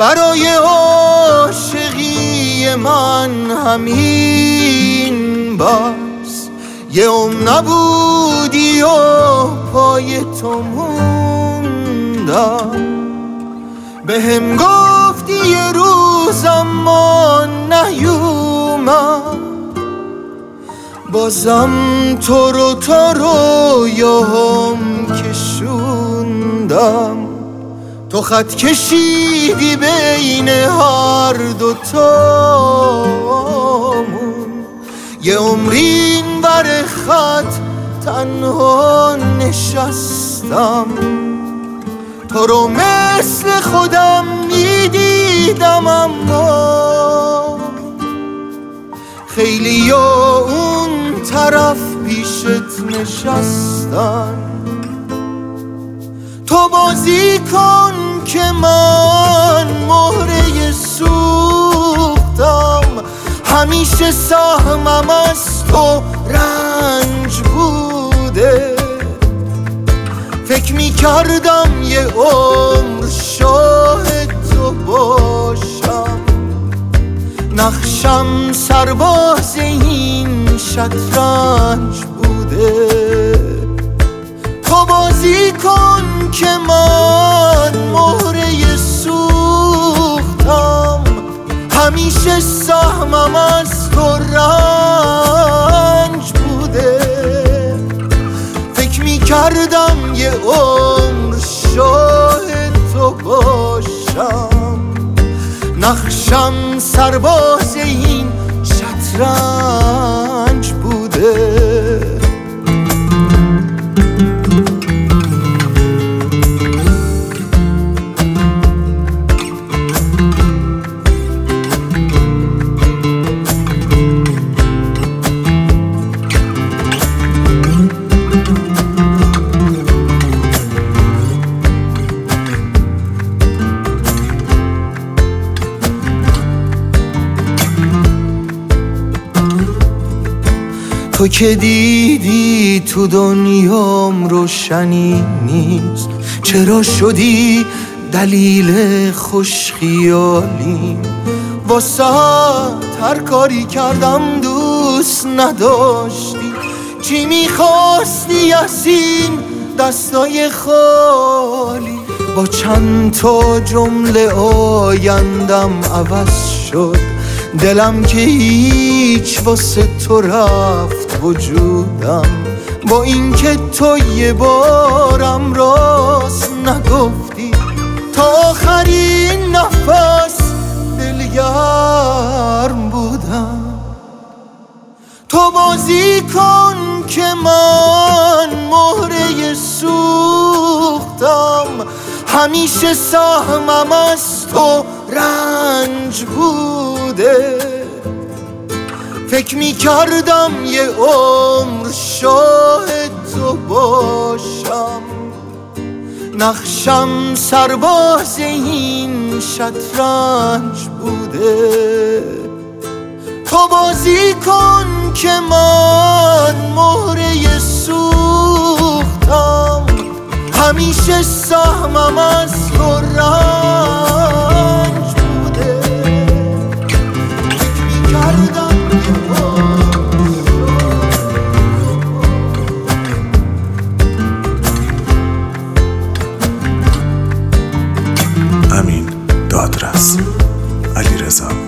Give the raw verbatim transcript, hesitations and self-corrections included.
برای عاشقی من همین بس. یه عمر نبودی و پای تو موندم، به هم گفتی یه روز اما نیومد، بازم تو رو تا رویاهم کشوندم. تو خط کشیدی بین هر دوتامون، یه عمرین بر خط تنها نشستم. تو رو مثل خودم میدیدم اما خیلی یا اون طرف پیشت نشستن. تو بازی کن که من مهره سوختم، همیشه سهمم از تو رنج بوده. فکر می کردم یه عمر شاهد تو باشم، نقشم سرباز این شطرنج بوده. تو بازی کن که من مهره سوختم، همیشه سهمم از تو رنج بوده. فکر می کردم یه عمر شاهد تو باشم، نقشم سرباز این شطرنج بوده. تو که دیدی تو دنیام روشنی نیست، چرا شدی دلیل خوش خیالیم؟ واسه هر کاری کردم دوست نداشتی، چی میخواستی از این دستای خالی؟ با چند تا جمله آیندم عوض شد، دلم که هیچ واسه تو رفت وجودم. با اینکه تو یه بارم راست نگفتی، تا آخرین نفس دلگرم بودم. تو بازی کن که من مهره سوختم، همیشه سهمم از تو رنج بوده. فکر می کردم یه عمر شاهد تو باشم، نقشم سرباز این شطرنج بوده. تو بازی کن که من مهره سوختم، همیشه سهمم از تو رنج بوده. فکر می کردم امین دادرس، علیرضا.